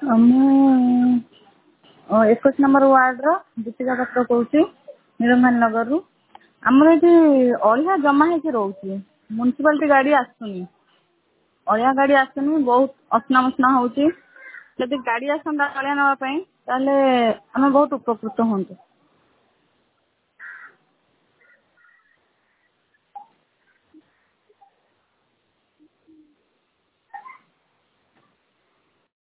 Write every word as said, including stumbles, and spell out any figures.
ମୁଁ ଏକୋଇଶ ନମ୍ବର ୱାର୍ଡର ଦୀପିକା ପାତ୍ର କହୁଛି ନିରଞ୍ଜନ ନଗରରୁ। ଆମର ଏଠି ଅଳିଆ ଜମା ହେଇକି ରହୁଛି, ମ୍ୟୁନିସିପାଲିଟି ଗାଡ଼ି ଆସୁନି, ଅଳିଆ ଗାଡ଼ି ଆସୁନି, ବହୁତ ଅସନା ମସନା ହେଉଛି। ଯଦି ଗାଡ଼ି ଆସନ୍ତା ଅଳିଆ ନେବା ପାଇଁ ତାହେଲେ ଆମେ ବହୁତ ଉପକୃତ ହୁଅନ୍ତୁ।